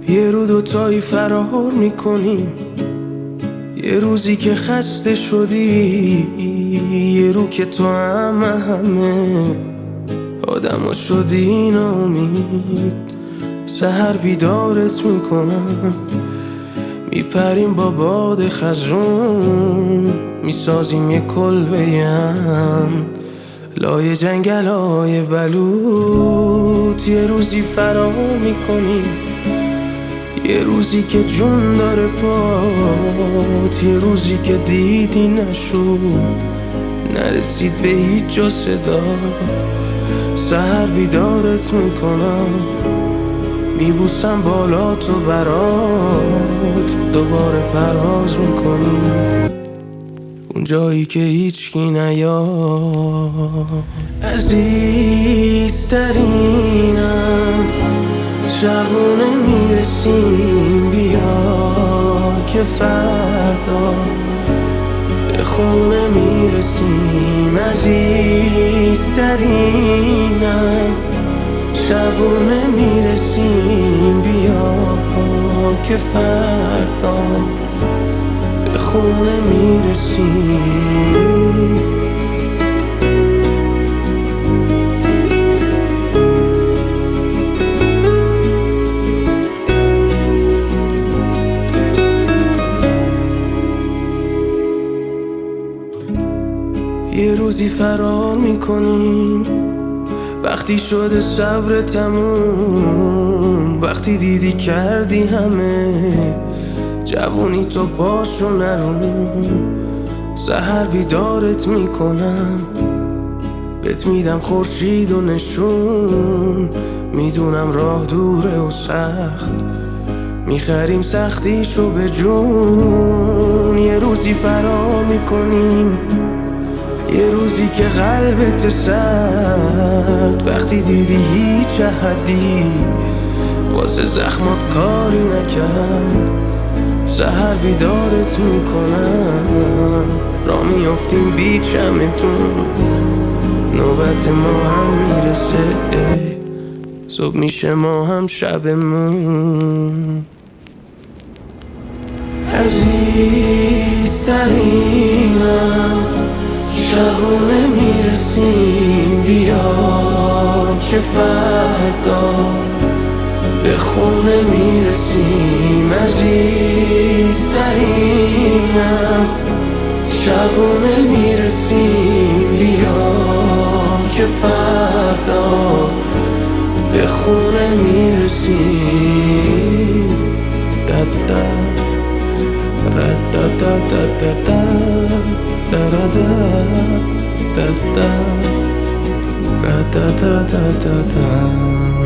یه رو دوتایی فرار میکنیم، یه روزی که خسته شدی، یه رو که تو همه آدمو شدی ناامید. سحر بیدارت میکنم، میپریم با باد خزرون، میسازیم یه کلبه‌ام لای جنگلای بلوط. یه روزی فرار میکنیم، یه روزی که جون داره پات، یه روزی که دیدی نشد، نرسید به هیچ جا صدا. سحر بیدارت میکنم، میبوسم بالا تو برات، دوباره پرواز میکنیم اون جایی که هیچکی نیاد. عزیزترینم شبونه میرسیم، بیا که فردا به خونه میرسیم. عزیزترینم شبونه میرسیم، بیا که فردا به خونه میرسیم. یه روزی فرار میکنیم، وقتی شده صبر تموم، وقتی دیدی کردی همه جوونی تو پاشو نرون. سحر بیدارت میکنم، بهت میدم خورشید و نشون، میدونم راه دوره و سخت، میخریم سختیشو به جون. یه روزی فرار میکنیم، یه روزی که قلبت سرد، وقتی دیدی هیچ احدی واسه زخمات کاری نکرد. سحر بیدارت میکنم، را میافتیم بی چمتون، نوبت ما هم میرسه، صبح میشه ما هم شبمون. عزیزترینم شبونه میرسیم، بیا که فردا به خونه میرسیم. عزیزترینم شبونه میرسیم، بیا که فردا به خونه میرسیم. دادا ردادادادادا da da da da da da da da da.